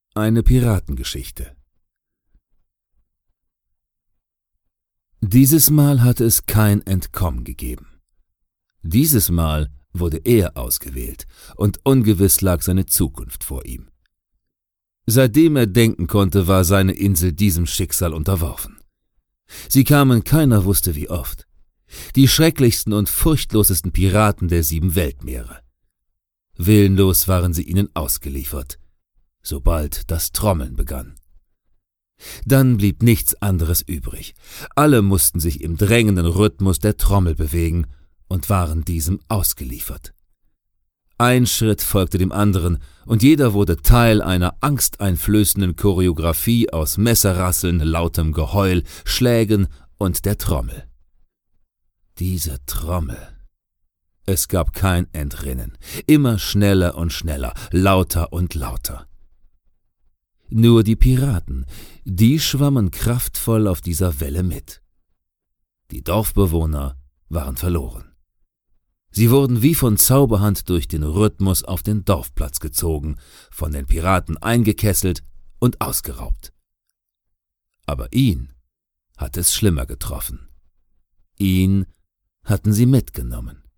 Eine Piratengeschichte. Dieses Mal hatte es kein Entkommen gegeben. Dieses Mal wurde er ausgewählt, und ungewiss lag seine Zukunft vor ihm. Seitdem er denken konnte, war seine Insel diesem Schicksal unterworfen. Sie kamen, keiner wusste wie oft. Die schrecklichsten und furchtlosesten Piraten der 7 Weltmeere. Willenlos waren sie ihnen ausgeliefert, sobald das Trommeln begann. Dann blieb nichts anderes übrig. Alle mussten sich im drängenden Rhythmus der Trommel bewegen und waren diesem ausgeliefert. Ein Schritt folgte dem anderen, und jeder wurde Teil einer angsteinflößenden Choreografie aus Messerrasseln, lautem Geheul, Schlägen und der Trommel. Diese Trommel. Es gab kein Entrinnen, immer schneller und schneller, lauter und lauter. Nur die Piraten, die schwammen kraftvoll auf dieser Welle mit. Die Dorfbewohner waren verloren. Sie wurden wie von Zauberhand durch den Rhythmus auf den Dorfplatz gezogen, von den Piraten eingekesselt und ausgeraubt. Aber ihn hatte es schlimmer getroffen. Ihn hatten sie mitgenommen.